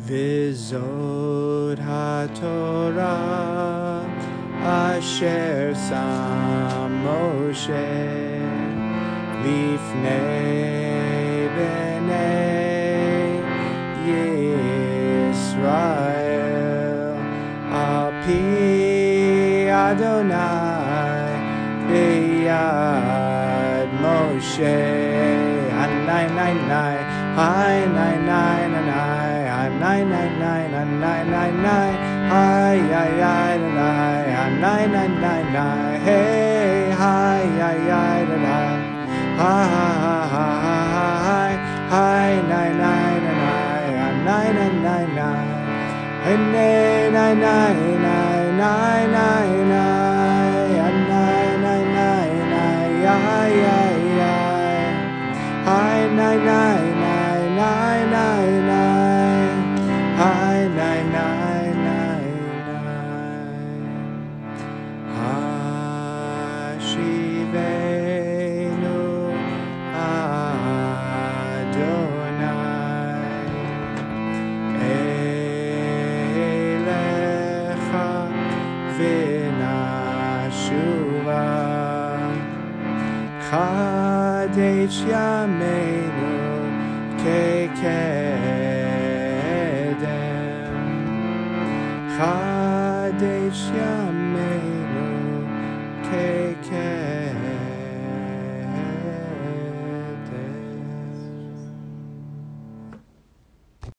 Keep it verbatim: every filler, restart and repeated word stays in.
V'zot haTorah asher sam Moshe lifnei bnei Yisrael al pi Adonai b'yad Moshe. Nine nine nine, hi nine nine nine nine, nine nine nine nine nine nine, hi hi hi nine nine nine nine nine, hey hi hi hi nine, hi hi hi hi nine nine nine nine nine nine nine, hey nine nine nine nine nine nine, nine nine nine nine, hi hi. Hi nine nine nine nine nine nine, hi nine nine nine nine, Hashivenu Adonai Elecha v'nashuva. Kadesh Yameinu kekedem, Kadesh Yameinu kekedem.